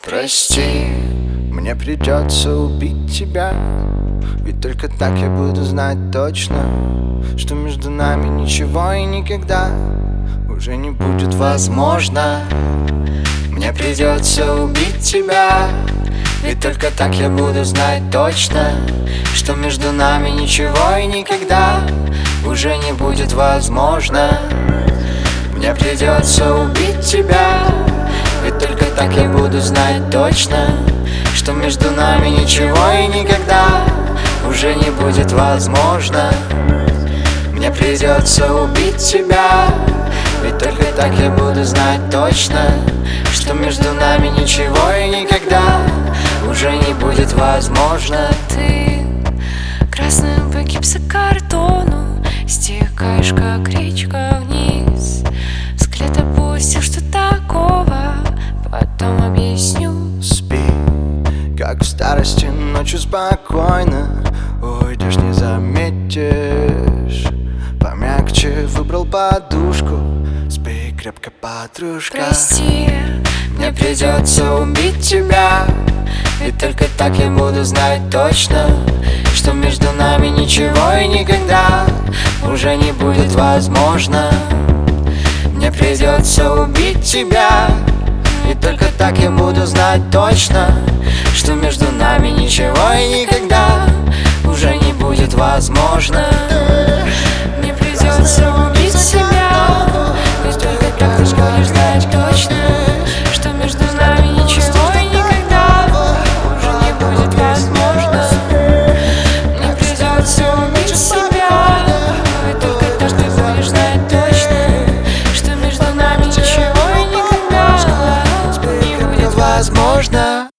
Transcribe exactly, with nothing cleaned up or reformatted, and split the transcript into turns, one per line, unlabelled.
Прости, мне придется убить тебя, ведь только так я буду знать точно, что между нами ничего и никогда уже не будет возможно. Мне придется убить тебя, ведь только так я буду знать точно, что между нами ничего и никогда уже не будет возможно. Мне придется убить тебя, ведь только так я буду знать точно, что между нами ничего и никогда уже не будет возможно. Мне придется убить тебя, ведь только так я буду знать точно, что между нами ничего и никогда уже не будет возможно.
Ты красным по гипсокартону стекаешь, как речка, вниз. Взгляд опустил, что такого, потом объясню.
Спи, как в старости, ночью спокойно, уйдешь, не заметишь. Помягче выбрал подушку, спи крепко, подружка.
Прости,
мне придется убить тебя, ведь только так я буду знать точно, что между нами ничего и никогда уже не будет возможно. Мне придется убить тебя, и только так я буду знать точно, что между нами ничего и никогда уже не будет возможно.
мне придется убить себя, ведь только так ты будешь знать точно, что между нами ничего и никогда уже не будет возможно. Мне придется убить себя, ведь только так ты будешь знать точно, что между нами ничего и никогда не будет
возможно.